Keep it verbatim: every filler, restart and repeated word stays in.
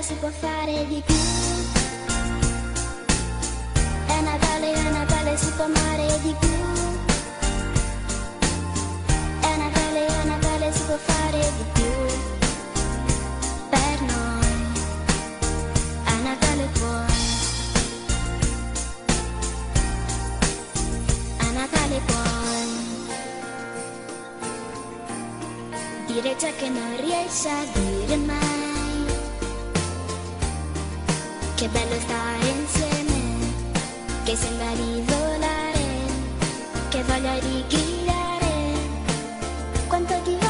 Natale si può fare di più. È Natale, è Natale, si può amare di più. È Natale, è Natale, si può fare di più. Per noi a Natale puoi, a Natale puoi dire ciò che non riesci a dire mai. Che bello stare insieme, che sembra di volare, che voglia di gridare, quanto ti